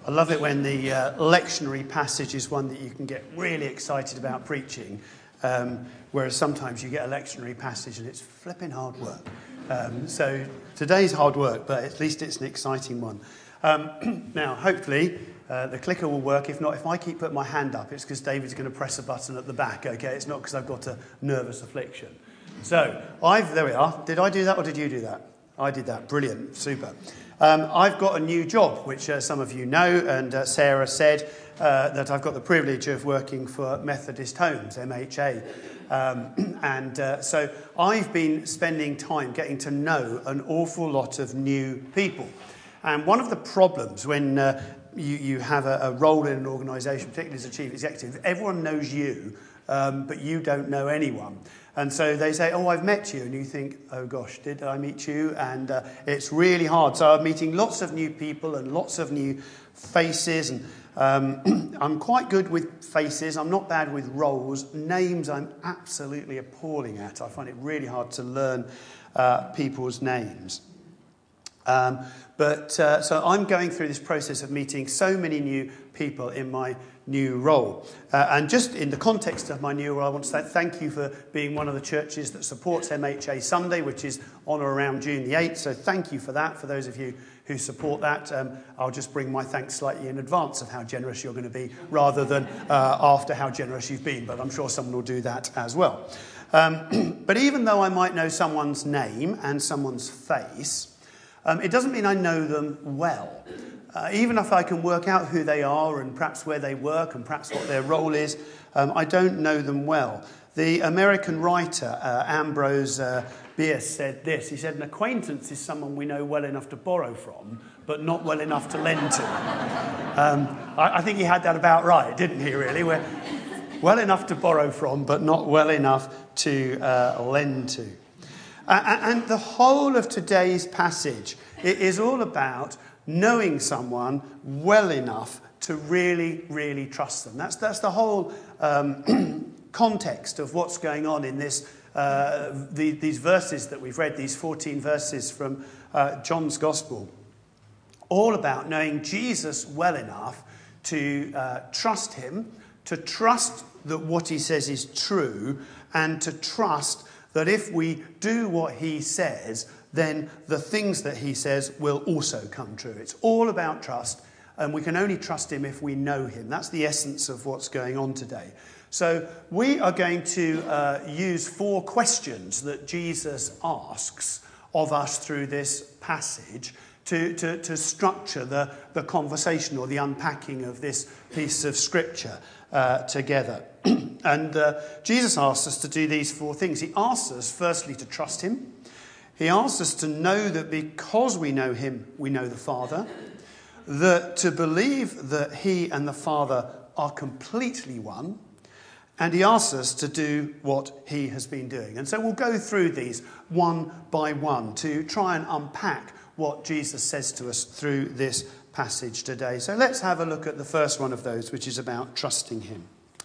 I love it when the lectionary passage is one that you can get really excited about preaching, whereas sometimes you get a lectionary passage and it's flipping hard work. So today's hard work, but at least it's an exciting one. Now, hopefully, the clicker will work. If not, if I keep putting my hand up, it's because David's going to press a button at the back, okay? It's not because I've got a nervous affliction. So, there we are. Did I do that or did you do that? I did that. Brilliant. Super. I've got a new job, which some of you know, and Sarah said that I've got the privilege of working for Methodist Homes, MHA. So I've been spending time getting to know an awful lot of new people. And one of the problems when you have a role in an organisation, particularly as a chief executive, everyone knows you, but you don't know anyone. And so they say, oh, I've met you. And you think, oh, gosh, did I meet you? And it's really hard. So I'm meeting lots of new people and lots of new faces. And I'm quite good with faces. I'm not bad with roles. Names I'm absolutely appalling at. I find it really hard to learn people's names. So I'm going through this process of meeting so many new people in my new role. And just in the context of my new role, I want to say thank you for being one of the churches that supports MHA Sunday, which is on or around June the 8th. So thank you for that. For those of you who support that, I'll just bring my thanks slightly in advance of how generous you're going to be, rather than after how generous you've been. But I'm sure someone will do that as well. But even though I might know someone's name and someone's face, it doesn't mean I know them well. Even if I can work out who they are and perhaps where they work and perhaps what their role is, I don't know them well. The American writer Ambrose Bierce said this. He said, an acquaintance is someone we know well enough to borrow from, but not well enough to lend to. I think he had that about right, didn't he, really? We're well enough to borrow from, but not well enough to lend to. And the whole of today's passage is all about knowing someone well enough to really, really trust them. That's the whole context of what's going on in this these verses that we've read, these 14 verses from John's Gospel. All about knowing Jesus well enough to trust him, to trust that what he says is true, and to trust that if we do what he says, then the things that he says will also come true. It's all about trust, and we can only trust him if we know him. That's the essence of what's going on today. So we are going to use 4 questions that Jesus asks of us through this passage to structure the conversation or the unpacking of this piece of scripture together. And Jesus asks us to do these 4 things. He asks us, firstly, to trust him. He asks us to know that because we know him, we know the Father. That to believe that he and the Father are completely one. And he asks us to do what he has been doing. And so we'll go through these one by one to try and unpack what Jesus says to us through this passage today. So let's have a look at the first one of those, which is about trusting him.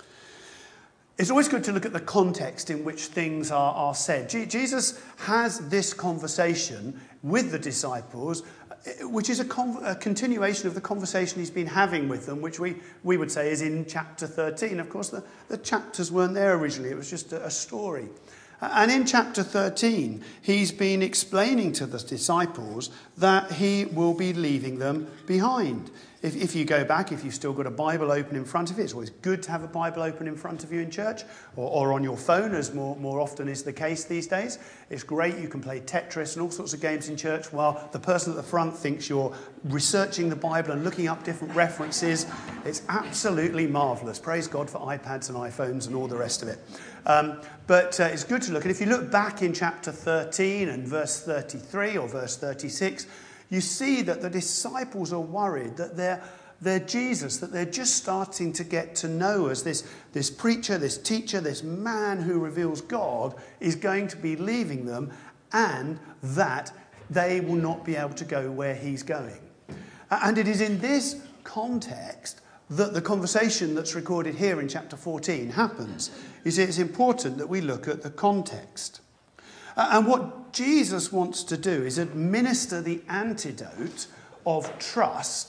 It's always good to look at the context in which things are said. Jesus has this conversation with the disciples, which is a continuation of the conversation he's been having with them, which we would say is in chapter 13. Of course, the chapters weren't there originally. It was just a story. And in chapter 13, he's been explaining to the disciples that he will be leaving them behind. If you go back, if you've still got a Bible open in front of you, it's always good to have a Bible open in front of you in church, or on your phone, as more often is the case these days. It's great. You can play Tetris and all sorts of games in church while the person at the front thinks you're researching the Bible and looking up different references. It's absolutely marvellous. Praise God for iPads and iPhones and all the rest of it. But it's good to look. And if you look back in chapter 13 and verse 33 or verse 36, you see that the disciples are worried that they're Jesus, that they're just starting to get to know as this preacher, this teacher, this man who reveals God is going to be leaving them, and that they will not be able to go where he's going. And it is in this context that the conversation that's recorded here in chapter 14 happens. You see, it's important that we look at the context. And what Jesus wants to do is administer the antidote of trust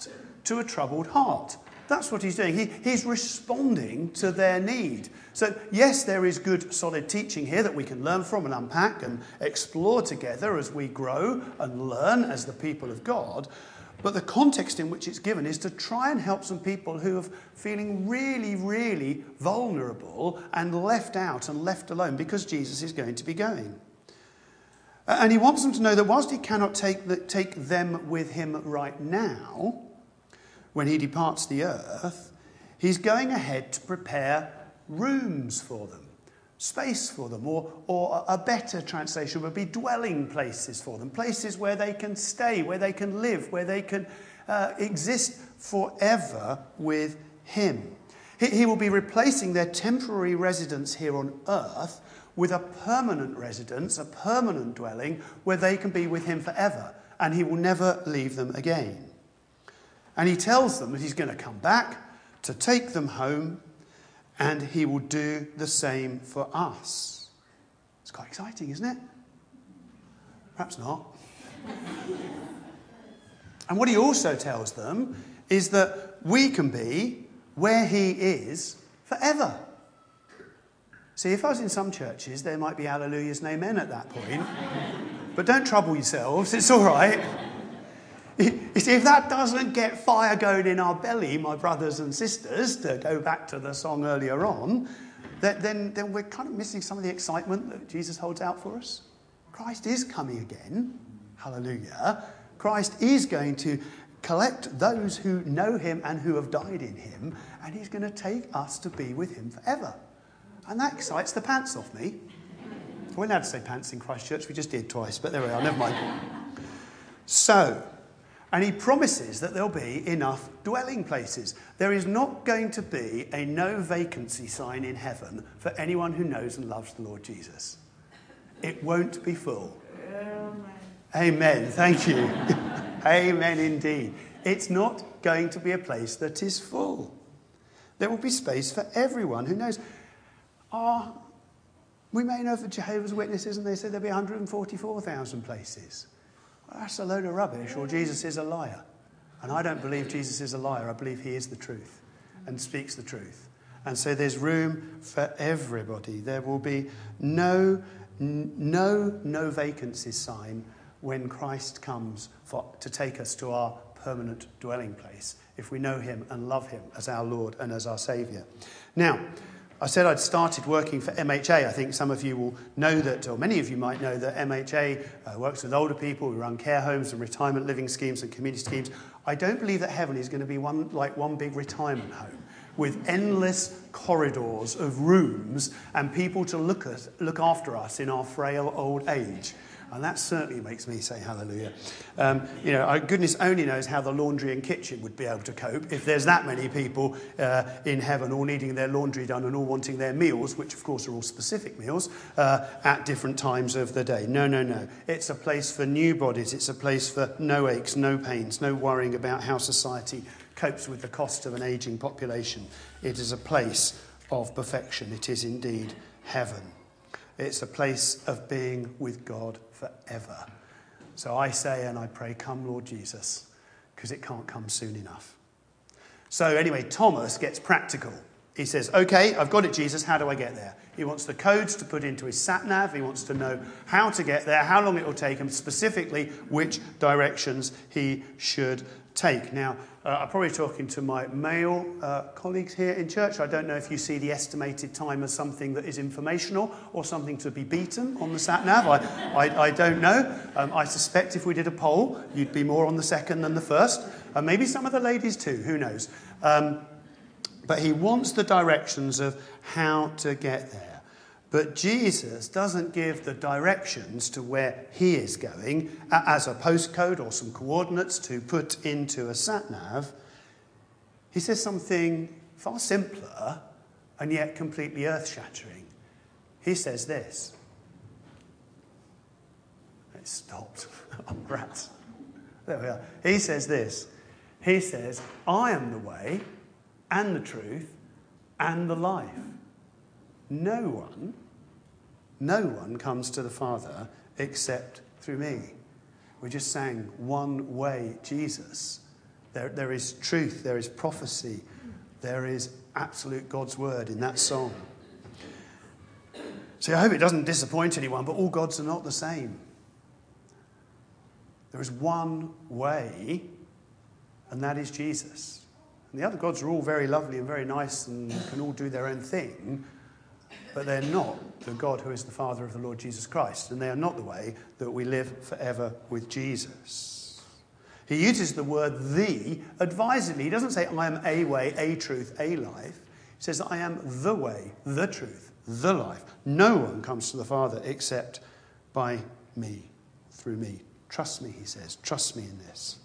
to a troubled heart. That's what he's doing. He's responding to their need. So, yes, there is good, solid teaching here that we can learn from and unpack and explore together as we grow and learn as the people of God. But the context in which it's given is to try and help some people who are feeling really, really vulnerable and left out and left alone because Jesus is going to be going. And he wants them to know that whilst he cannot take them with him right now, when he departs the earth, he's going ahead to prepare rooms for them, space for them, or a better translation would be dwelling places for them, places where they can stay, where they can live, where they can exist forever with him. He will be replacing their temporary residence here on earth with a permanent residence, a permanent dwelling, where they can be with him forever, and he will never leave them again. And he tells them that he's going to come back to take them home, and he will do the same for us. It's quite exciting, isn't it? Perhaps not. And what he also tells them is that we can be where he is forever. See, if I was in some churches, there might be hallelujahs and amen at that point. But don't trouble yourselves, it's all right. You see, if that doesn't get fire going in our belly, my brothers and sisters, to go back to the song earlier on, then we're kind of missing some of the excitement that Jesus holds out for us. Christ is coming again. Hallelujah. Christ is going to collect those who know him and who have died in him, and he's going to take us to be with him forever. And that excites the pants off me. We're allowed to say pants in Christchurch. We just did twice, but there we are. Never mind. So, and he promises that there'll be enough dwelling places. There is not going to be a no vacancy sign in heaven for anyone who knows and loves the Lord Jesus. It won't be full. Amen. Thank you. Amen indeed. It's not going to be a place that is full. There will be space for everyone who knows. We may know for Jehovah's Witnesses, and they say there'll be 144,000 places. Well, that's a load of rubbish, or Jesus is a liar. And I don't believe Jesus is a liar. I believe he is the truth and speaks the truth. And so there's room for everybody. There will be no vacancy sign when Christ comes to take us to our permanent dwelling place, if we know him and love him as our Lord and as our Saviour. Now, I said I'd started working for MHA. I think some of you will know that, or many of you might know that MHA works with older people. We run care homes and retirement living schemes and community schemes. I don't believe that heaven is going to be one big retirement home with endless corridors of rooms and people to look after us in our frail old age. And that certainly makes me say hallelujah. Goodness only knows how the laundry and kitchen would be able to cope if there's that many people in heaven all needing their laundry done and all wanting their meals, which of course are all specific meals, at different times of the day. No. It's a place for new bodies. It's a place for no aches, no pains, no worrying about how society copes with the cost of an ageing population. It is a place of perfection. It is indeed heaven. It's a place of being with God forever. So I say and I pray, come Lord Jesus, because it can't come soon enough. So anyway, Thomas gets practical. He says, okay, I've got it, Jesus, how do I get there? He wants the codes to put into his sat-nav. He wants to know how to get there, how long it will take him, specifically which directions he should take. Now, I'm probably talking to my male colleagues here in church. I don't know if you see the estimated time as something that is informational or something to be beaten on the sat-nav. I don't know. I suspect if we did a poll, you'd be more on the second than the first. Maybe some of the ladies too, who knows. But he wants the directions of how to get there. But Jesus doesn't give the directions to where he is going as a postcode or some coordinates to put into a sat-nav. He says something far simpler and yet completely earth-shattering. He says this. It stopped. Oh, rats. There we are. He says this. He says, I am the way and the truth and the life. No one comes to the Father except through me. We just sang one way, Jesus. There is truth, there is prophecy, there is absolute God's word in that song. So I hope it doesn't disappoint anyone, but all gods are not the same. There is one way, and that is Jesus. And the other gods are all very lovely and very nice and can all do their own thing, but they're not the God who is the Father of the Lord Jesus Christ, and they are not the way that we live forever with Jesus. He uses the word "the" advisedly. He doesn't say, I am a way, a truth, a life. He says, I am the way, the truth, the life. No one comes to the Father except by me, through me. Trust me, he says. Trust me in this.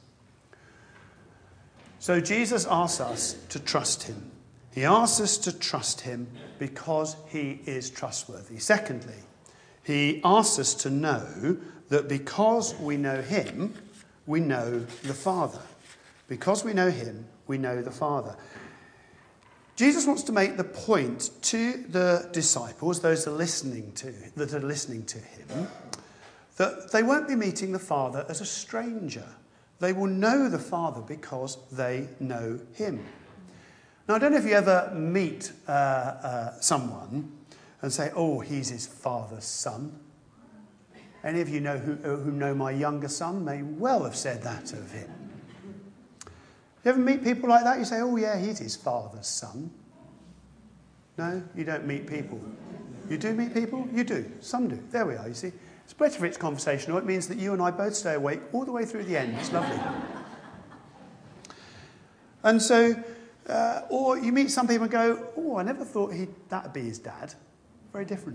So Jesus asks us to trust him. He asks us to trust him because he is trustworthy. Secondly, he asks us to know that because we know him, we know the Father. Because we know him, we know the Father. Jesus wants to make the point to the disciples, those that are listening to him, that they won't be meeting the Father as a stranger. They will know the Father because they know him. Now, I don't know if you ever meet someone and say, oh, he's his father's son. Any of you know who know my younger son may well have said that of him. You ever meet people like that? You say, oh, yeah, he's his father's son. No, you don't meet people. You do meet people? You do. Some do. There we are, you see. It's better if it's conversational. It means that you and I both stay awake all the way through the end. It's lovely. And so, or you meet some people and go, oh, I never thought that would be his dad. Very different.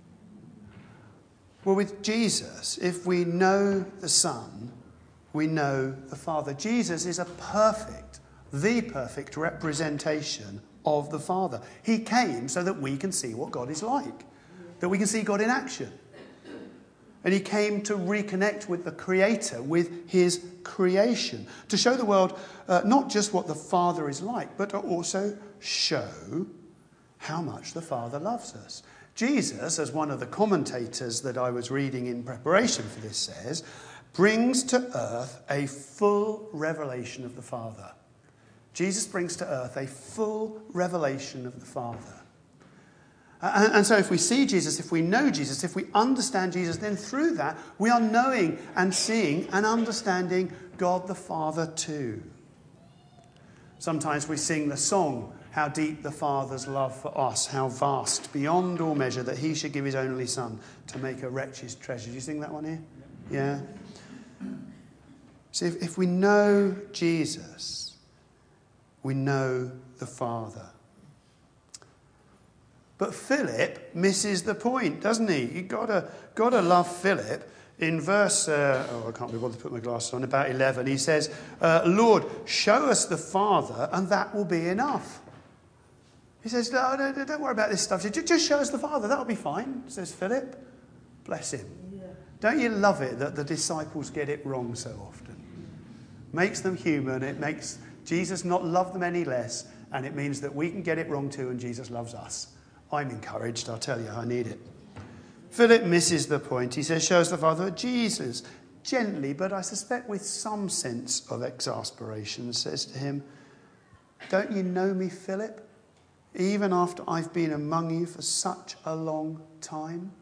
Well, with Jesus, if we know the Son, we know the Father. Jesus is the perfect representation of the Father. He came so that we can see what God is like, that we can see God in action. And he came to reconnect with the Creator, with his creation, to show the world not just what the Father is like, but to also show how much the Father loves us. Jesus, as one of the commentators that I was reading in preparation for this says, brings to earth a full revelation of the Father. Jesus brings to earth a full revelation of the Father. And so if we see Jesus, if we know Jesus, if we understand Jesus, then through that we are knowing and seeing and understanding God the Father too. Sometimes we sing the song, how deep the Father's love for us, how vast, beyond all measure, that he should give his only Son to make a wretch his treasure. Do you sing that one here? Yeah? So if we know Jesus, we know the Father. But Philip misses the point, doesn't he? You've got to love Philip. In verse, I can't be bothered to put my glasses on, about 11, he says, Lord, show us the Father and that will be enough. He says, no, don't worry about this stuff. Just show us the Father, that'll be fine, says Philip. Bless him. Yeah. Don't you love it that the disciples get it wrong so often? Makes them human. It makes Jesus not love them any less. And it means that we can get it wrong too and Jesus loves us. I'm encouraged, I'll tell you, I need it. Philip misses the point. He says, show us the Father. Jesus, gently, but I suspect with some sense of exasperation, says to him, don't you know me, Philip? Even after I've been among you for such a long time?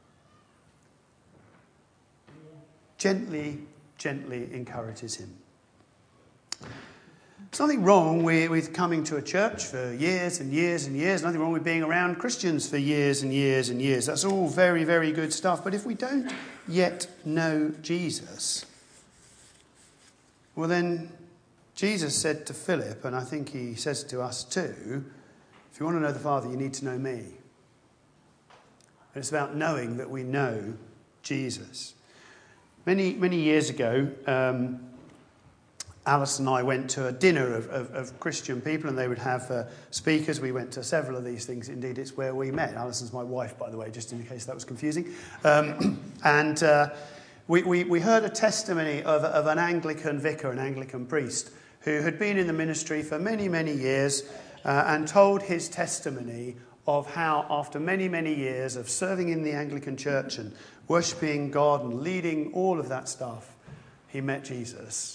Gently encourages him. There's nothing wrong with coming to a church for years and years and years. Nothing wrong with being around Christians for years and years and years. That's all very, very good stuff. But if we don't yet know Jesus, well then Jesus said to Philip, and I think he says to us too, if you want to know the Father, you need to know me. And it's about knowing that we know Jesus. Many years ago, Alice and I went to a dinner of Christian people, and they would have speakers. We went to several of these things. Indeed, it's where we met. Alison's my wife, by the way, just in case that was confusing. And we heard a testimony of an Anglican vicar, an Anglican priest, who had been in the ministry for many, many years, and told his testimony of how, after many, many years of serving in the Anglican church and worshipping God and leading all of that stuff, he met Jesus.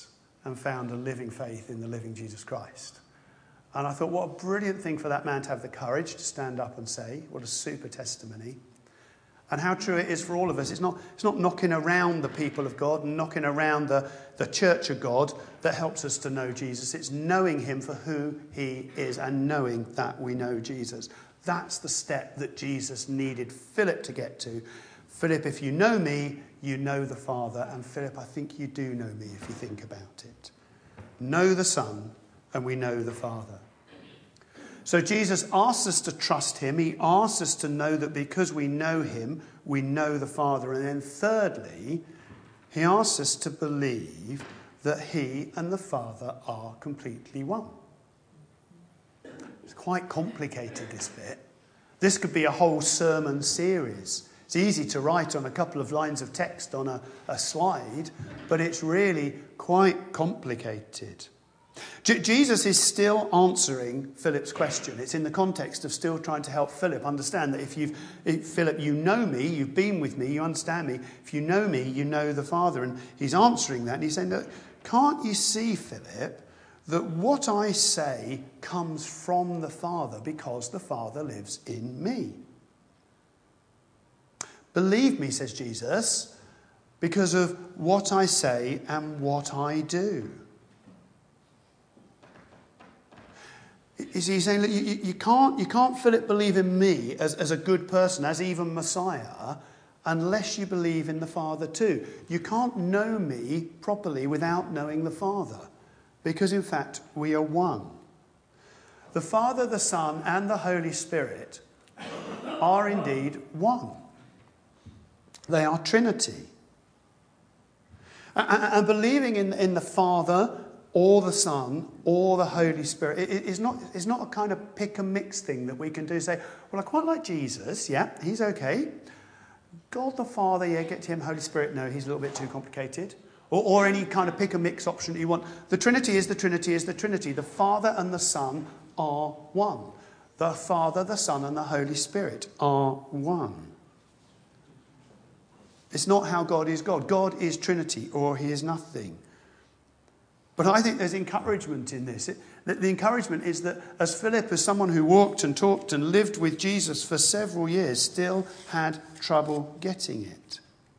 and found a living faith in the living Jesus Christ. And I thought, what a brilliant thing for that man to have the courage to stand up and say. What a super testimony. And how true it is for all of us. It's not knocking around the people of God and knocking around the church of God that helps us to know Jesus. It's knowing him for who he is and knowing that we know Jesus. That's the step that Jesus needed Philip to get to. Philip, if you know me, you know the Father. And Philip, I think you do know me if you think about it. Know the Son and we know the Father. So Jesus asks us to trust him. He asks us to know that because we know him, we know the Father. And then thirdly, he asks us to believe that he and the Father are completely one. It's quite complicated, this bit. This could be a whole sermon series. It's easy to write on a couple of lines of text on a slide, but it's really quite complicated. Jesus is still answering Philip's question. It's in the context of still trying to help Philip understand that if Philip, you know me, you've been with me, you understand me. If you know me, you know the Father. And he's answering that. And he's saying, look, can't you see, Philip, that what I say comes from the Father because the Father lives in me? Believe me, says Jesus, because of what I say and what I do. Is he saying, look, you can't, Philip, believe in me as a good person, as even Messiah, unless you believe in the Father too. You can't know me properly without knowing the Father, because in fact we are one. The Father, the Son, and the Holy Spirit are indeed one. They are Trinity. And believing in the Father or the Son or the Holy Spirit is not a kind of pick and mix thing that we can do. Say, well, I quite like Jesus. Yeah, he's okay. God the Father, yeah, get to him. Holy Spirit, no, he's a little bit too complicated. Or any kind of pick and mix option that you want. The Trinity is the Trinity is the Trinity. The Father and the Son are one. The Father, the Son, and the Holy Spirit are one. It's not how God is God. God is Trinity, or he is nothing. But I think there's encouragement in this. The encouragement is that as Philip, as someone who walked and talked and lived with Jesus for several years, still had trouble getting it.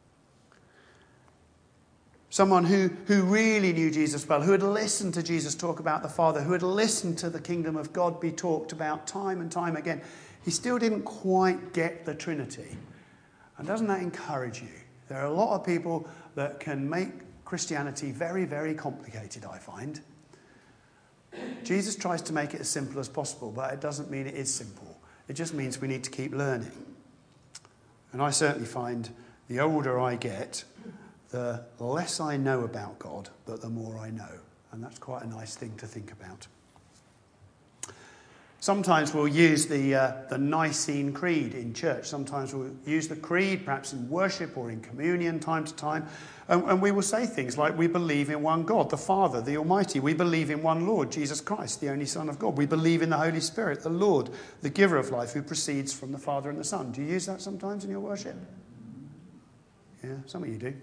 Someone who really knew Jesus well, who had listened to Jesus talk about the Father, who had listened to the kingdom of God be talked about time and time again, he still didn't quite get the Trinity. And doesn't that encourage you? There are a lot of people that can make Christianity very, very complicated, I find. Jesus tries to make it as simple as possible, but it doesn't mean it is simple. It just means we need to keep learning. And I certainly find the older I get, the less I know about God, but the more I know. And that's quite a nice thing to think about. Sometimes we'll use the Nicene Creed in church. Sometimes we'll use the creed, perhaps in worship or in communion, time to time. And we will say things like, we believe in one God, the Father, the Almighty. We believe in one Lord, Jesus Christ, the only Son of God. We believe in the Holy Spirit, the Lord, the giver of life, who proceeds from the Father and the Son. Do you use that sometimes in your worship? Yeah, some of you do.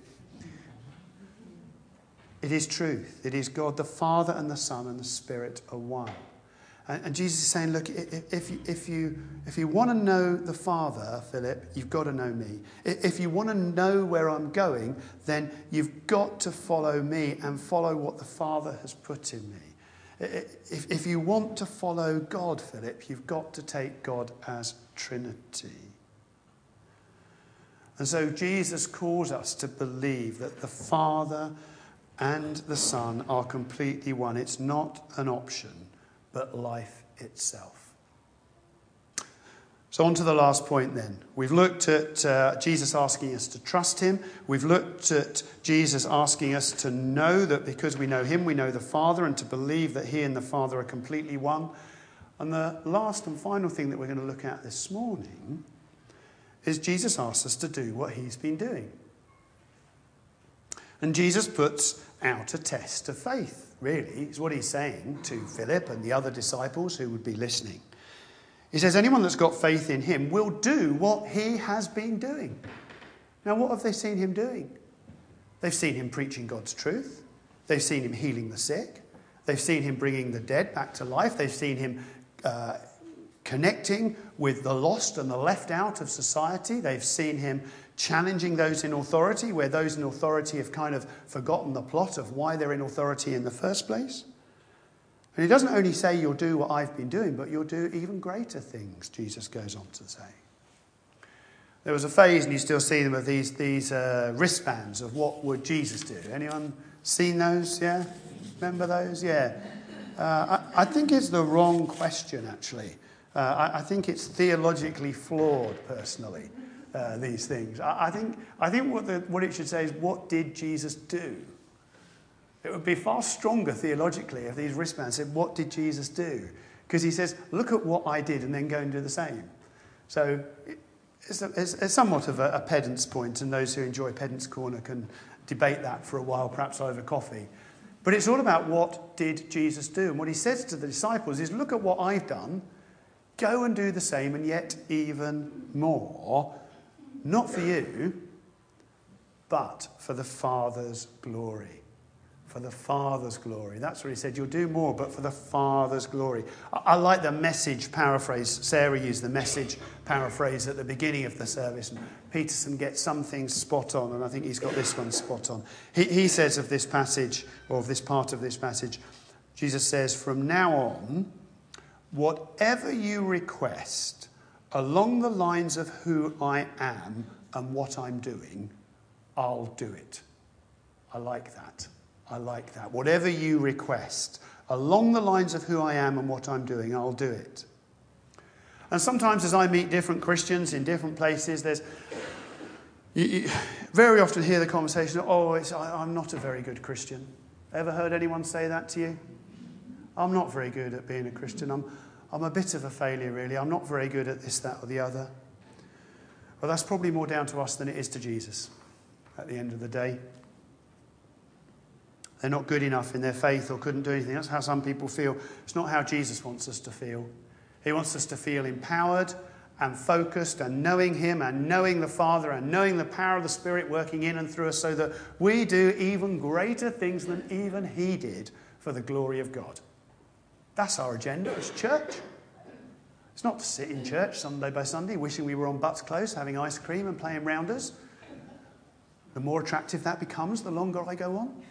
It is truth. It is God, the Father and the Son and the Spirit are one. And Jesus is saying, look, if you want to know the Father, Philip, you've got to know me. If you want to know where I'm going, then you've got to follow me and follow what the Father has put in me. If you want to follow God, Philip, you've got to take God as Trinity. And so Jesus calls us to believe that the Father and the Son are completely one. It's not an option, but life itself. So on to the last point then. We've looked at Jesus asking us to trust him. We've looked at Jesus asking us to know that because we know him, we know the Father, and to believe that he and the Father are completely one. And the last and final thing that we're going to look at this morning is Jesus asks us to do what he's been doing. And Jesus puts out a test of faith, really, is what he's saying to Philip and the other disciples who would be listening. He says, anyone that's got faith in him will do what he has been doing. Now, what have they seen him doing? They've seen him preaching God's truth. They've seen him healing the sick. They've seen him bringing the dead back to life. They've seen him connecting with the lost and the left out of society. They've seen him challenging those in authority, where those in authority have kind of forgotten the plot of why they're in authority in the first place. And he doesn't only say you'll do what I've been doing, but you'll do even greater things, Jesus goes on to say. There was a phase, and you still see them, of these wristbands of what would Jesus do. Anyone seen those? Yeah? Remember those? Yeah. I think it's the wrong question, actually. I think it's theologically flawed, personally, these things. I think what it should say is, what did Jesus do? It would be far stronger theologically if these wristbands said, what did Jesus do? Because he says, look at what I did and then go and do the same. So it's somewhat of a pedant's point, and those who enjoy Pedant's Corner can debate that for a while, perhaps over coffee. But it's all about what did Jesus do. And what he says to the disciples is, look at what I've done, go and do the same, and yet even more, not for you, but for the Father's glory. For the Father's glory. That's what he said. You'll do more, but for the Father's glory. I like the Message paraphrase. Sarah used the Message paraphrase at the beginning of the service, and Peterson gets some things spot on, and I think he's got this one spot on. He says of this passage, or of this part of this passage, Jesus says, from now on, whatever you request along the lines of who I am and what I'm doing, I'll do it. I like that. I like that. Whatever you request, along the lines of who I am and what I'm doing, I'll do it. And sometimes as I meet different Christians in different places, you very often hear the conversation, I'm not a very good Christian. Ever heard anyone say that to you? I'm not very good at being a Christian. I'm a bit of a failure, really. I'm not very good at this, that, or the other. Well, that's probably more down to us than it is to Jesus at the end of the day. They're not good enough in their faith or couldn't do anything. That's how some people feel. It's not how Jesus wants us to feel. He wants us to feel empowered and focused and knowing him and knowing the Father and knowing the power of the Spirit working in and through us, so that we do even greater things than even he did for the glory of God. That's our agenda as church. It's not to sit in church Sunday by Sunday wishing we were on butts close, having ice cream and playing rounders. The more attractive that becomes, the longer I go on.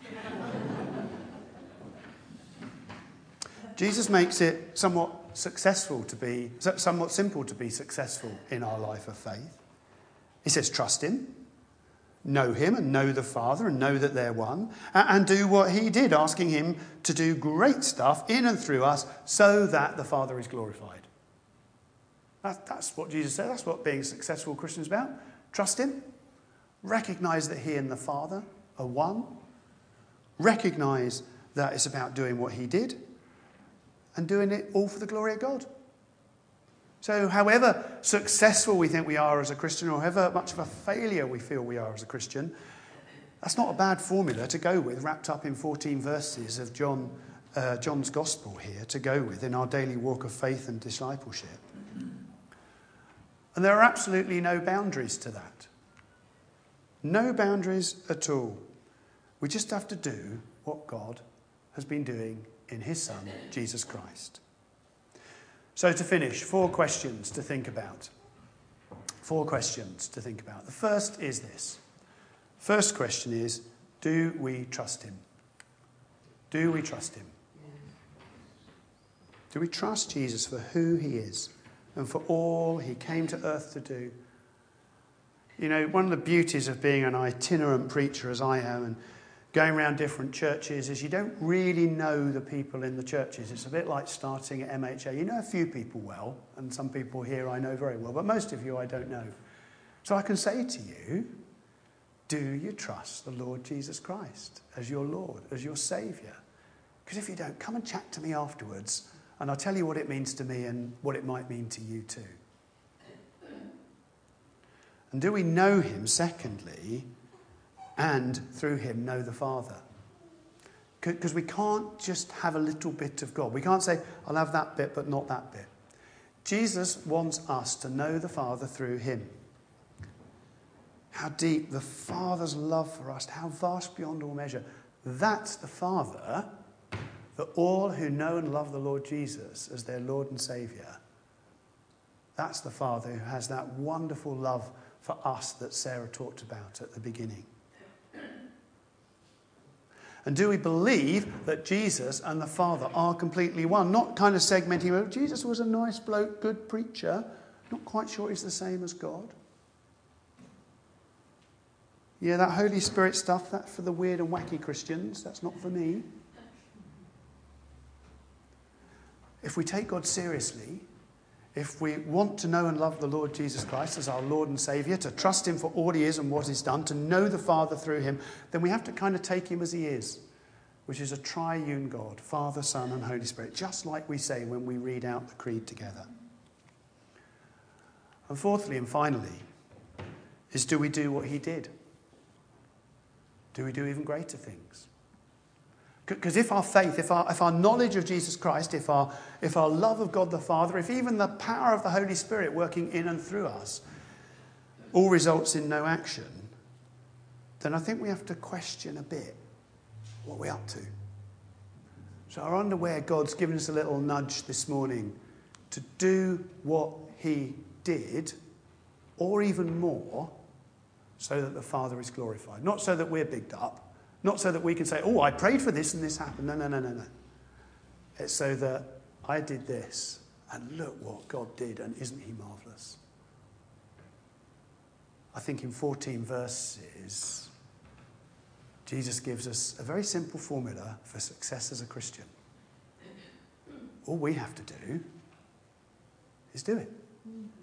Jesus makes it somewhat simple to be successful in our life of faith. He says, trust him, know him and know the Father and know that they're one, and do what he did, asking him to do great stuff in and through us so that the Father is glorified. That's what Jesus said. That's what being a successful Christian is about. Trust him. Recognise that he and the Father are one. Recognise that it's about doing what he did and doing it all for the glory of God. So however successful we think we are as a Christian, or however much of a failure we feel we are as a Christian, that's not a bad formula to go with, wrapped up in 14 verses of John's Gospel here, to go with in our daily walk of faith and discipleship. And there are absolutely no boundaries to that. No boundaries at all. We just have to do what God has been doing in his Son, Jesus Christ. So to finish, 4 questions to think about. 4 questions to think about. The first is this. First question is, do we trust him? Do we trust him? Do we trust Jesus for who he is and for all he came to earth to do? You know, one of the beauties of being an itinerant preacher, as I am, and going around different churches, is you don't really know the people in the churches. It's a bit like starting at MHA. You know a few people well, and some people here I know very well, but most of you I don't know. So I can say to you, do you trust the Lord Jesus Christ as your Lord, as your Saviour? Because if you don't, come and chat to me afterwards, and I'll tell you what it means to me and what it might mean to you too. And do we know him, secondly, and through him know the Father? Because we can't just have a little bit of God. We can't say, I'll have that bit, but not that bit. Jesus wants us to know the Father through him. How deep the Father's love for us, how vast beyond all measure. That's the Father that all who know and love the Lord Jesus as their Lord and Saviour, that's the Father who has that wonderful love for us that Sarah talked about at the beginning. And do we believe that Jesus and the Father are completely one? Not kind of segmenting, well, Jesus was a nice bloke, good preacher, not quite sure he's the same as God. Yeah, that Holy Spirit stuff, that's for the weird and wacky Christians. That's not for me. If we take God seriously, if we want to know and love the Lord Jesus Christ as our Lord and Saviour, to trust him for all he is and what he's done, to know the Father through him, then we have to kind of take him as he is, which is a triune God, Father, Son and Holy Spirit, just like we say when we read out the creed together. And fourthly and finally, is do we do what he did? Do we do even greater things? Because if our faith, if our knowledge of Jesus Christ, if our love of God the Father, if even the power of the Holy Spirit working in and through us all results in no action, then I think we have to question a bit what we're up to. So I wonder where God's given us a little nudge this morning to do what he did, or even more, so that the Father is glorified. Not so that we're bigged up, not so that we can say, oh, I prayed for this and this happened. No. It's so that I did this and look what God did, and isn't he marvellous? I think in 14 verses, Jesus gives us a very simple formula for success as a Christian. All we have to do is do it.